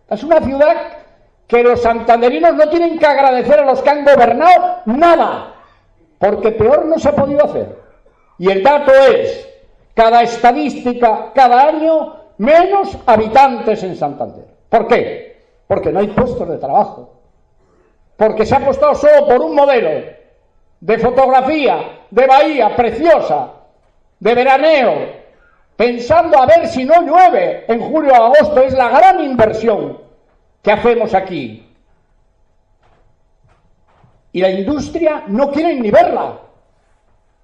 Es una ciudad que los santanderinos no tienen que agradecer a los que han gobernado nada, porque peor no se ha podido hacer. Y el dato es, cada estadística, cada año, menos habitantes en Santander. ¿Por qué? Porque no hay puestos de trabajo. Porque se ha apostado solo por un modelo de fotografía, de bahía preciosa, de veraneo, pensando a ver si no llueve en julio o agosto. Es la gran inversión que hacemos aquí. Y la industria no quiere ni verla.